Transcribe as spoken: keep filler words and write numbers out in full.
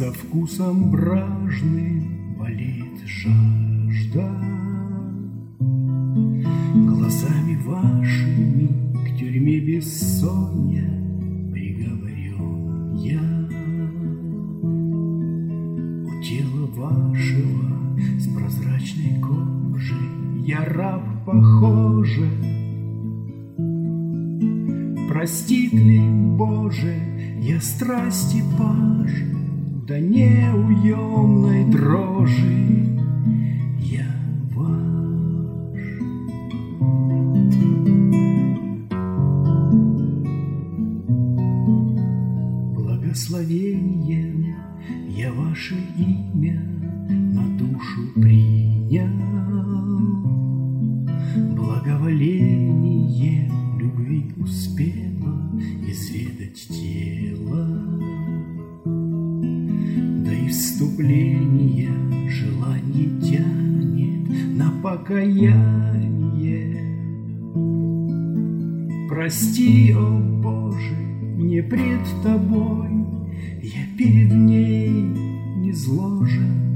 со вкусом бражным болит жажда. Глазами вашими к тюрьме бессонья приговорен я. У тела вашего с прозрачной кожей я раб похоже. Простит ли, Боже, я страсти паж до неуемной дрожи? Я ваш. Благословением я ваше имя на душу принял, благоволение любви успела изведать тело, да и вступление желание тянет на покаяние. Прости, о Боже, не пред Тобой я перед ней не зложен.